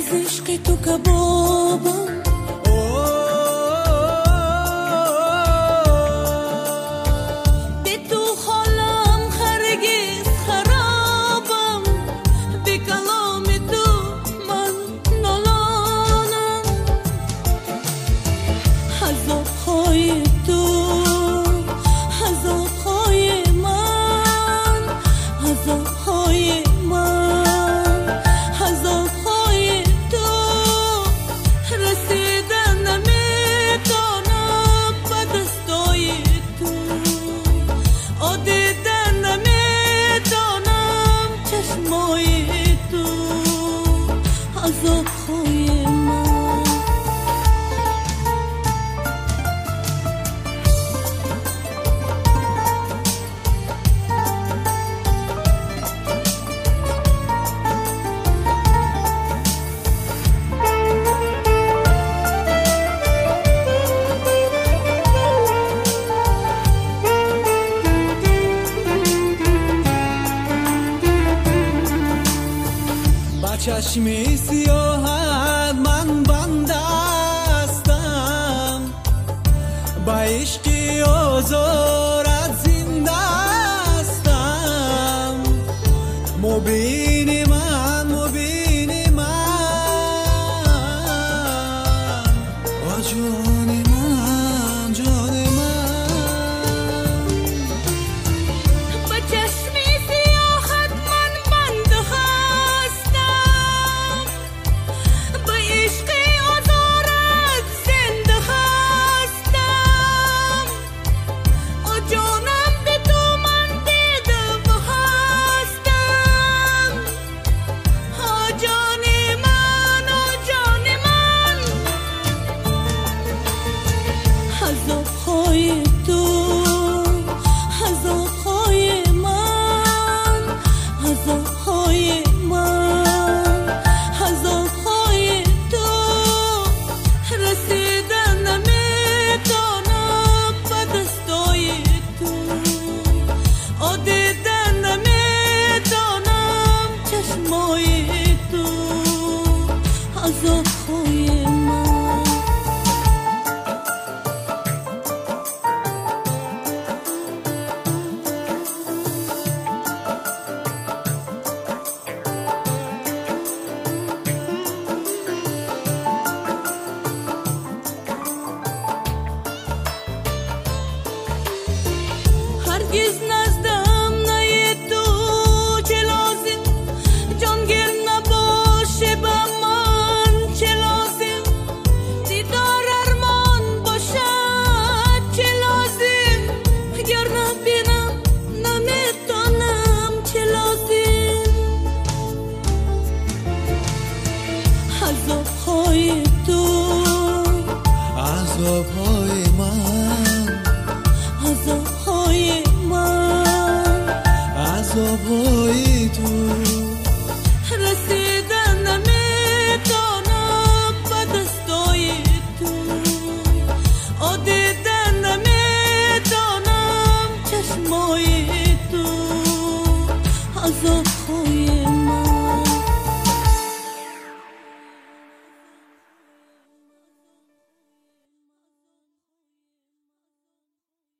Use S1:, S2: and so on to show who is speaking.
S1: چشمی سیاهت من بندستم، با عشقی آزارت زنده استم. مبینی من، مبینی من، جان من، جان من.
S2: با چشمی سیاهت من بنده هستم، با عشقی آزارت زنده هستم. جانم به تو من دیده و هستم. جان من، جان من. عذاب‌های تو، عذاب‌های من، عذاب‌های من، عذاب‌های تو. رسیدن نمیتونم به دستای تو، دیدن نمیتونم چشمای تو. عذاب‌های من. هرگز نزدم نه تو چه لازم، جانگیر نباشه به من چه لازم. دیدار ارمان باشد چه لازم، اگر نبینم نمیتونم چه لازم. عذاب‌های تو،
S1: عذاب‌های من،
S2: عذاب‌های من،
S1: عذاب‌های تو.
S2: رسیدن نمیتونم به دستای تو، دیدن نمیتونم چشمای تو. عذاب